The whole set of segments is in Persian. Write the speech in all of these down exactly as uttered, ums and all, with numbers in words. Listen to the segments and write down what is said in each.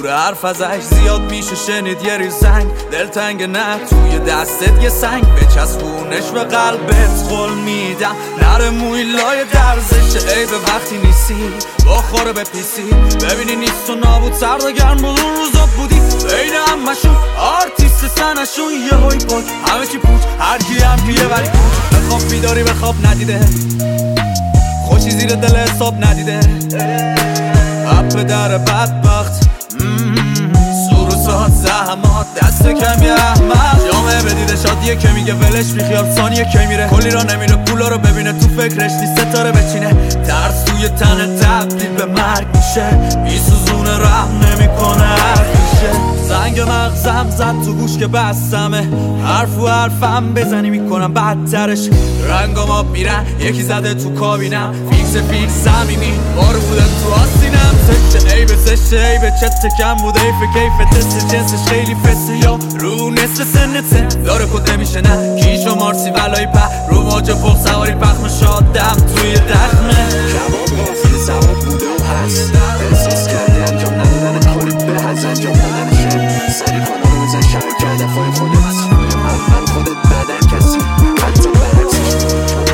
دور حرف ازش زیاد میشه شنید یه ریز زنگ دلتنگ نه توی دستت یه سنگ بچسبونش به قلبت قول میدم نره موی لای درزش ای به وقتی نیستی بخوره به پیسی ببینی نیست و نابود سرد و گرم بود اون روزا بودی بین همشون آرتیست سنشون یه هوی پاک همه چی پوچ هر کی هم که یه ولی پوچ بخواب بیداری بخواب ندیده خوشی زیر دل حساب ندیده اپ در بدبخت سور و سات زحمات دست کم یه احمد جامعه بدیده شادیه که میگه ولش بیخیال ثانیه که میره کلی را نمیره پولا رو ببینه تو فکرش نیست ستاره بچینه ترس توی تن تبدیل به مرگ میشه میسوزونه رحم نمیکنه هر میشه زنگ مغزم زد تو گوش که بستمه حرف و حرفم بزنی میکنم بدترش رنگام آب میرن یکی زده تو کابینم فیکس فیکس صمیمی بارو بودن تو آستینم سشته عیب زشته عیب چت کم بوده ایف کیف تست جنسش خیلی فسته یا رو نصف سنته داره کد نمیشه نه کیش و مارسی ولای په رو موج فوق سواری پخم شادم توی دخمه کباب غافل سواب بوده و هست احساس کردی انجام ندادن کاری به هز انجام دادن شد سری کنه رو بزن شرک کرده فای خودت من خودت بدن کسی حتی برکسش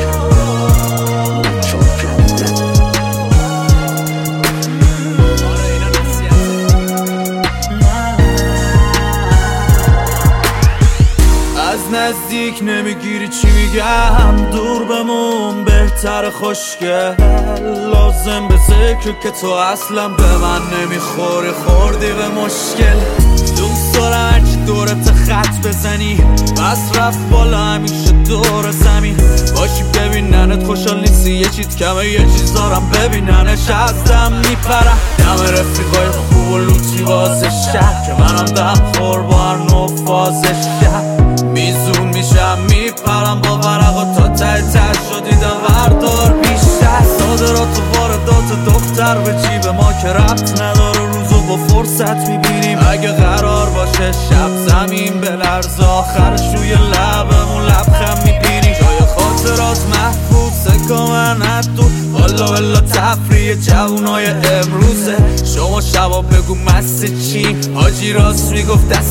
از نزدیک نمیگیری چی میگم دور بمون بهتر خوشگل لازم به ذکر که تو اصلا به من نمیخوری خوردی به مشکل دوست دارم هرچی دورت خط بزنی بس رفت بالا همیشه دور زمین باشی ببیننت خوشحال نیستی یه چیز کمه یه چیز دارم ببیننش از دم میپرم دم رفیقای خوب و لوچی واسه شهر که منم دم خور با هر نوع فاز شهر میزون میشم میپرم با ورقا تا ته ته شدیدم وردار بیشتر صادرات و واردات دختر به جیب ما که ربط نداره روزو با فرصت میبینیم اگه قرار باشه شب زمین بلرز آخرش روی لبمون لبخم میبینی جای خاطرات محفوظ سکامن حدو والا والا تفریح جوونای امروزه شما شبا بگو مست چی حاجی راست میگفت دست